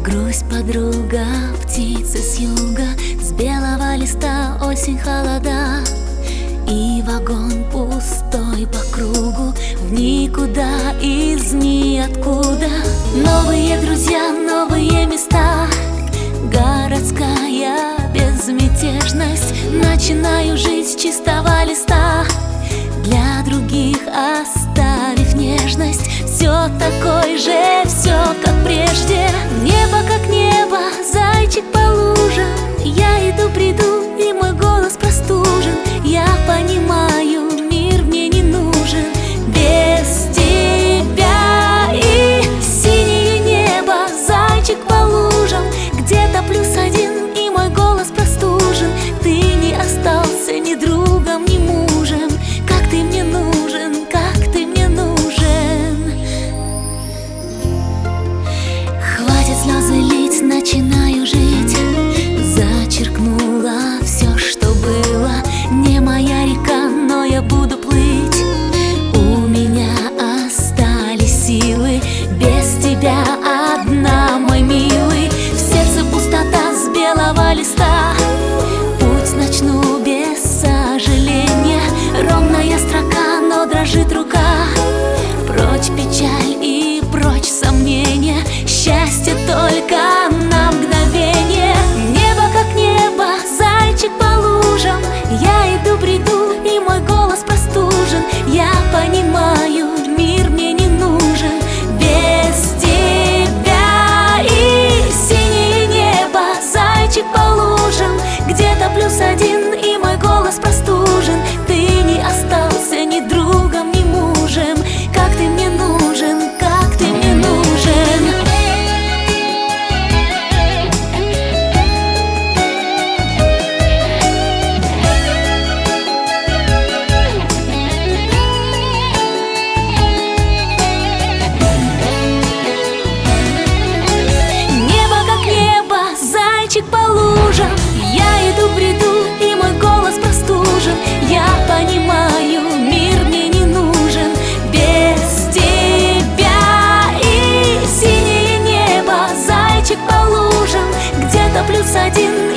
Грусть подруга, птица с юга, с белого листа осень холода. И вагон пустой по кругу, в никуда, из ниоткуда. Новые друзья, новые места, городская безмятежность. Начинаю жить с чистого листа, для других оставив нежность. Все такой же, все как прежде. Небо как небо, зайчик по лужам. Я иду, приду, и мой голос простужен. Я понимаю, мир мне не нужен без тебя. И синее небо, зайчик по лужам. Где-то +1, и мой голос простужен. Ты не остался ни другом, ни мужем. Как ты мне нужен, как ты мне нужен. Хватит слезы лить, начинаю жить. Зачеркнула все, что было. Не моя река, но я буду плыть. У меня остались силы, без тебя одна, мой милый. В сердце пустота с белого листа. Путь начну без сожаления. Ровная строка, но дрожит рука. Прочь печаль и прочь сомнения. Счастье только на мгновение. Небо как небо, зайчик по лужам. Я иду, бреду, и мой голос простужен. Я понимаю, мир мне не нужен без тебя. И синее небо, зайчик по лужам. Где-то +1, и мой голос простужен. Ты не остался ни другом, ни мужем. Как ты мне нужен, как ты мне нужен. По лужам. Я иду, бреду, и мой голос простужен. Я понимаю, мир мне не нужен без тебя. И синее небо, зайчик по лужам. Где-то +1.